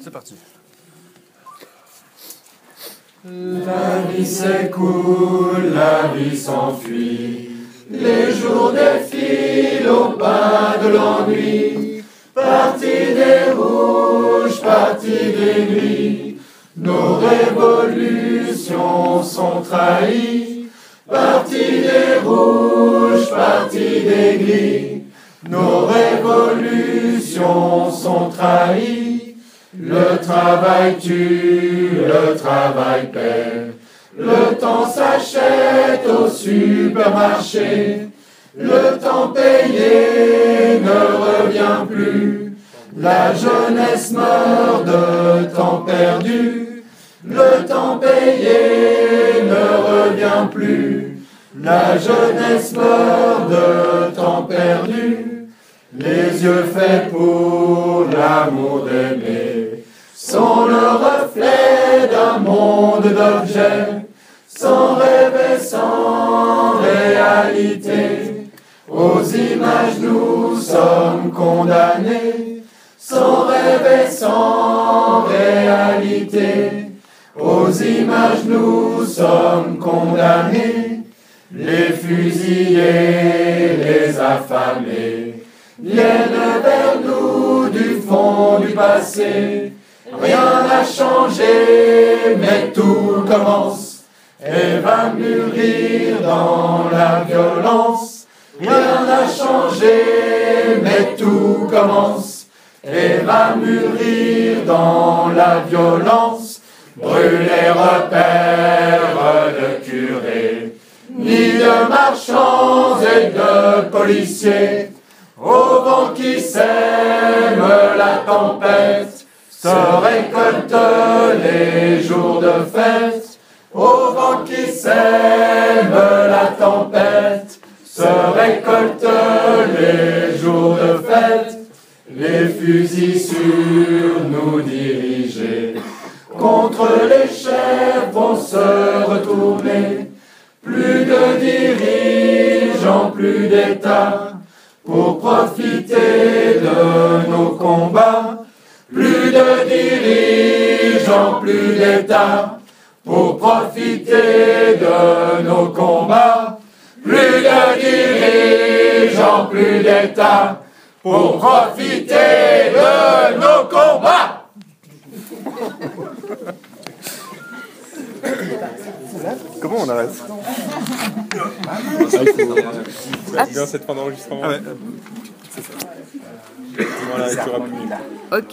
C'est parti. La vie s'écoule, la vie s'enfuit, les jours défilent au pas de l'ennui. Parti des rouges, parti des nuits, nos révolutions sont trahies. Parti des rouges, parti des gris, nos révolutions sont trahies. Le travail tue, le travail paie, le temps s'achète au supermarché. Le temps payé ne revient plus, la jeunesse meurt de temps perdu. Le temps payé ne revient plus, la jeunesse meurt de temps perdu. Les yeux faits pour l'amour d'aimer sont le reflet d'un monde d'objets, sans rêve et sans réalité. Aux images nous sommes condamnés, sans rêve et sans réalité. Aux images nous sommes condamnés, les fusillés, les affamés viennent vers nous du fond du passé. Rien n'a changé, mais tout commence et va mûrir dans la violence. Rien n'a changé, mais tout commence et va mûrir dans la violence. Brûler repères de curés, ni de marchands et de policiers. Au vent qui sème la tempête, se récoltent les jours de fête. Au vent qui sème la tempête, se récoltent les jours de fête. Les fusils sur nous dirigés, contre les chefs vont se retourner. Plus de dirigeants, plus d'État, pour profiter de nos combats. Plus de dirigeants, plus d'État, pour profiter de nos combats. Plus de dirigeants, plus d'État, pour profiter de nos combats. Comment on arrête? C'est bien cette fin d'enregistrement. Ah ouais. Voilà, il y aura plus.